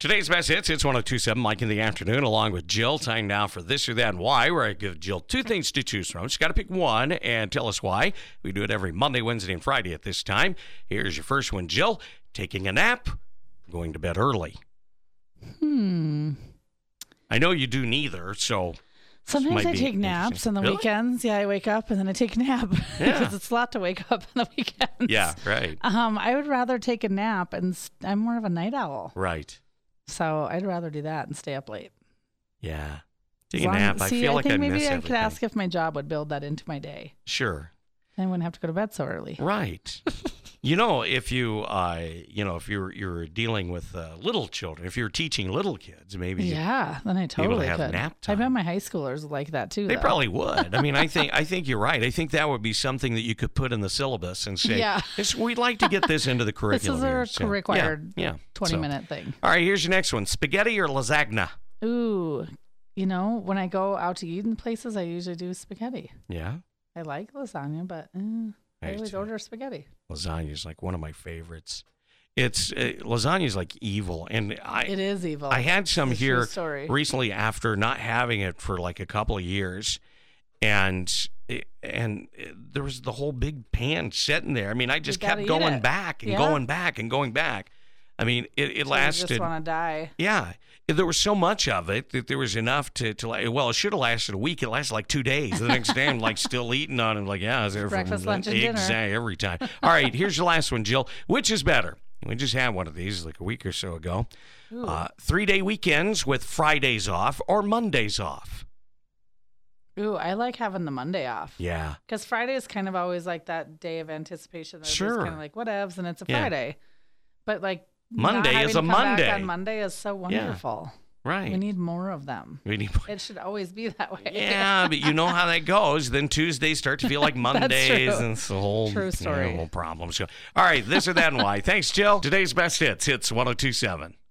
Today's best hits, it's 102.7, Mike in the afternoon, along with Jill. Time now for This or That and Why, where I give Jill two things to choose from. She's got to pick one and tell us why. We do it every Monday, Wednesday, and Friday at this time. Here's your first one, Jill. Taking a nap, going to bed early. I know you do neither, so... Sometimes I take naps on the weekends. Yeah, I wake up and then I take a nap because it's a lot to wake up on the weekends. Yeah, right. I would rather take a nap, and I'm more of a night owl. Right. So I'd rather do that and stay up late. Yeah. Take a nap. I feel like I'd miss everything. Maybe I could ask if my job would build that into my day. Sure. Then I wouldn't have to go to bed so early. Right. If you're dealing with little children, if you're teaching little kids, maybe then I totally have could. Nap time. I bet my high schoolers like that too. They probably would. I mean, I think you're right. I think that would be something that you could put in the syllabus and say, we'd like to get this into the curriculum. This is a required 20-minute thing. All right, here's your next one: spaghetti or lasagna. Ooh, when I go out to eat in places, I usually do spaghetti. Yeah. I like lasagna, but I always order spaghetti. Lasagna is like one of my favorites. Lasagna is like evil, and it is evil. I had some here recently after not having it for like a couple of years, and there was the whole big pan sitting there. I mean, I just kept going back and going back and going back. I mean, it lasted. You just want to die. Yeah. There was so much of it that there was enough to it should have lasted a week. It lasted like 2 days. The next day, I'm like still eating on it. Like, I was there breakfast, lunch, and dinner. Exactly, every time. All right, here's your last one, Jill. Which is better? We just had one of these like a week or so ago. 3-day weekends with Fridays off or Mondays off. Ooh, I like having the Monday off. Yeah. Because Friday is kind of always like that day of anticipation. That It's kind of like, whatevs, and it's a Friday. But like, Monday is a Monday. Back on Monday is so wonderful. Yeah, right. We need more of them. It should always be that way. Yeah, but you know how that goes. Then Tuesdays start to feel like Mondays, and it's the whole story. Whole problem. So, all right, This or That and Why. Thanks, Jill. Today's best hits. Hits 102.7.